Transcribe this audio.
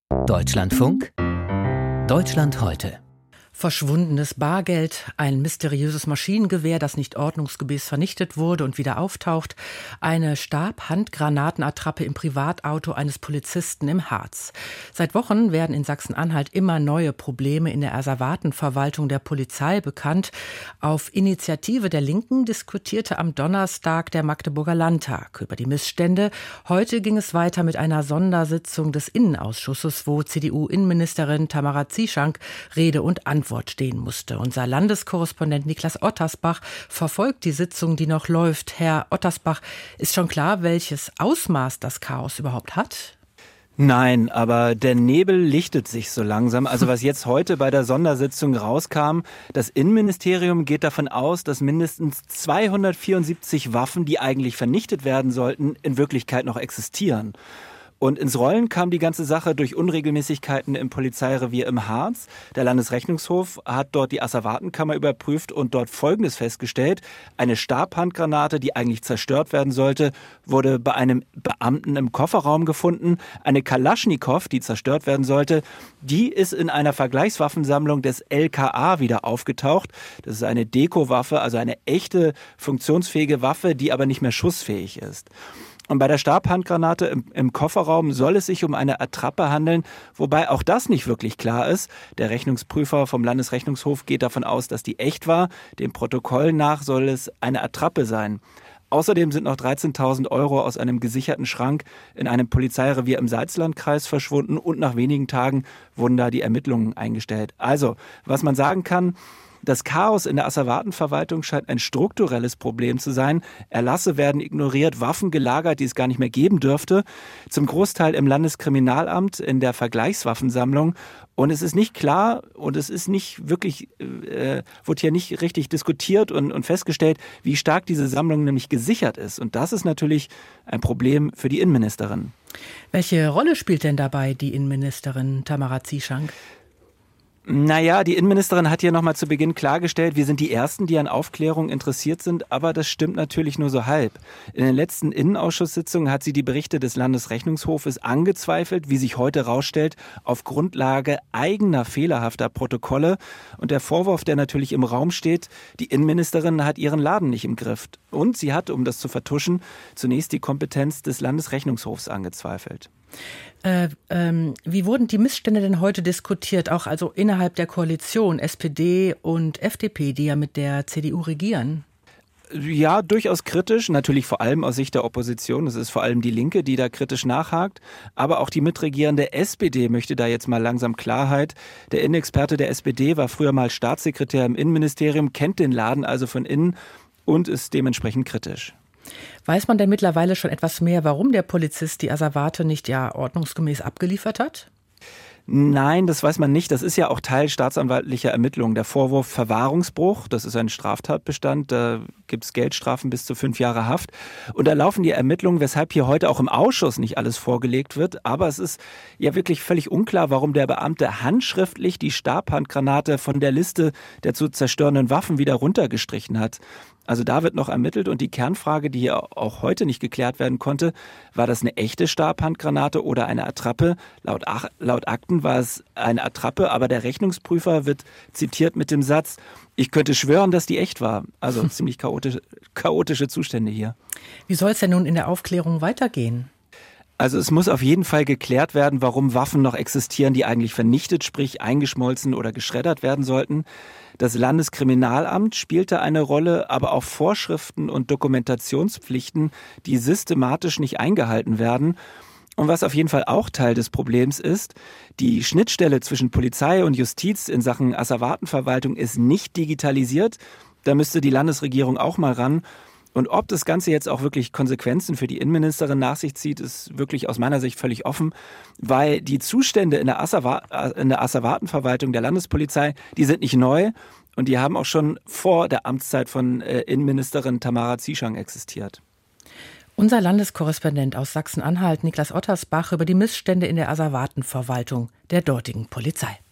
Deutschlandfunk, Deutschland heute. Verschwundenes Bargeld, ein mysteriöses Maschinengewehr, das nicht ordnungsgemäß vernichtet wurde und wieder auftaucht, eine Stab-Handgranatenattrappe im Privatauto eines Polizisten im Harz. Seit Wochen werden in Sachsen-Anhalt immer neue Probleme in der Asservatenverwaltung der Polizei bekannt. Auf Initiative der Linken diskutierte am Donnerstag der Magdeburger Landtag über die Missstände. Heute ging es weiter mit einer Sondersitzung des Innenausschusses, wo CDU-Innenministerin Tamara Zieschank Rede und Antwort stehen musste. Unser Landeskorrespondent Niklas Ottersbach verfolgt die Sitzung, die noch läuft. Herr Ottersbach, ist schon klar, welches Ausmaß das Chaos überhaupt hat? Nein, aber der Nebel lichtet sich so langsam. Also was jetzt heute bei der Sondersitzung rauskam, das Innenministerium geht davon aus, dass mindestens 274 Waffen, die eigentlich vernichtet werden sollten, in Wirklichkeit noch existieren. Und ins Rollen kam die ganze Sache durch Unregelmäßigkeiten im Polizeirevier im Harz. Der Landesrechnungshof hat dort die Asservatenkammer überprüft und dort Folgendes festgestellt. Eine Stabhandgranate, die eigentlich zerstört werden sollte, wurde bei einem Beamten im Kofferraum gefunden. Eine Kalaschnikow, die zerstört werden sollte, die ist in einer Vergleichswaffensammlung des LKA wieder aufgetaucht. Das ist eine Dekowaffe, also eine echte funktionsfähige Waffe, die aber nicht mehr schussfähig ist. Und bei der Stabhandgranate im Kofferraum soll es sich um eine Attrappe handeln, wobei auch das nicht wirklich klar ist. Der Rechnungsprüfer vom Landesrechnungshof geht davon aus, dass die echt war. Dem Protokoll nach soll es eine Attrappe sein. Außerdem sind noch 13.000 € aus einem gesicherten Schrank in einem Polizeirevier im Salzlandkreis verschwunden und nach wenigen Tagen wurden da die Ermittlungen eingestellt. Also, was man sagen kann: Das Chaos in der Asservatenverwaltung scheint ein strukturelles Problem zu sein. Erlasse werden ignoriert, Waffen gelagert, die es gar nicht mehr geben dürfte. Zum Großteil im Landeskriminalamt, in der Vergleichswaffensammlung. Und es ist nicht klar und es ist nicht wirklich, wird hier nicht richtig diskutiert und festgestellt, wie stark diese Sammlung nämlich gesichert ist. Und das ist natürlich ein Problem für die Innenministerin. Welche Rolle spielt denn dabei die Innenministerin Tamara Zieschank? Naja, die Innenministerin hat hier nochmal zu Beginn klargestellt, wir sind die Ersten, die an Aufklärung interessiert sind, aber das stimmt natürlich nur so halb. In den letzten Innenausschusssitzungen hat sie die Berichte des Landesrechnungshofes angezweifelt, wie sich heute rausstellt, auf Grundlage eigener fehlerhafter Protokolle. Und der Vorwurf, der natürlich im Raum steht, die Innenministerin hat ihren Laden nicht im Griff. Und sie hat, um das zu vertuschen, zunächst die Kompetenz des Landesrechnungshofs angezweifelt. Wie wurden die Missstände denn heute diskutiert, auch also innerhalb der Koalition SPD und FDP, die ja mit der CDU regieren? Ja, durchaus kritisch, natürlich vor allem aus Sicht der Opposition. Es ist vor allem die Linke, die da kritisch nachhakt. Aber auch die mitregierende SPD möchte da jetzt mal langsam Klarheit. Der Innenexperte der SPD war früher mal Staatssekretär im Innenministerium, kennt den Laden also von innen und ist dementsprechend kritisch. Weiß man denn mittlerweile schon etwas mehr, warum der Polizist die Asservate nicht ordnungsgemäß abgeliefert hat? Nein, das weiß man nicht. Das ist ja auch Teil staatsanwaltlicher Ermittlungen. Der Vorwurf Verwahrungsbruch, das ist ein Straftatbestand, da gibt es Geldstrafen bis zu 5 Jahre Haft. Und da laufen die Ermittlungen, weshalb hier heute auch im Ausschuss nicht alles vorgelegt wird. Aber es ist ja wirklich völlig unklar, warum der Beamte handschriftlich die Stabhandgranate von der Liste der zu zerstörenden Waffen wieder runtergestrichen hat. Also da wird noch ermittelt und die Kernfrage, die hier auch heute nicht geklärt werden konnte, war das eine echte Stabhandgranate oder eine Attrappe? Laut Akten war es eine Attrappe, aber der Rechnungsprüfer wird zitiert mit dem Satz: Ich könnte schwören, dass die echt war. Also ziemlich chaotische Zustände hier. Wie soll es denn nun in der Aufklärung weitergehen? Also es muss auf jeden Fall geklärt werden, warum Waffen noch existieren, die eigentlich vernichtet, sprich eingeschmolzen oder geschreddert werden sollten. Das Landeskriminalamt spielte eine Rolle, aber auch Vorschriften und Dokumentationspflichten, die systematisch nicht eingehalten werden. Und was auf jeden Fall auch Teil des Problems ist: Die Schnittstelle zwischen Polizei und Justiz in Sachen Asservatenverwaltung ist nicht digitalisiert. Da müsste die Landesregierung auch mal ran. Und ob das Ganze jetzt auch wirklich Konsequenzen für die Innenministerin nach sich zieht, ist wirklich aus meiner Sicht völlig offen, weil die Zustände in der Asservatenverwaltung der Landespolizei, die sind nicht neu und die haben auch schon vor der Amtszeit von Innenministerin Tamara Zieschank existiert. Unser Landeskorrespondent aus Sachsen-Anhalt, Niklas Ottersbach, über die Missstände in der Asservatenverwaltung der dortigen Polizei.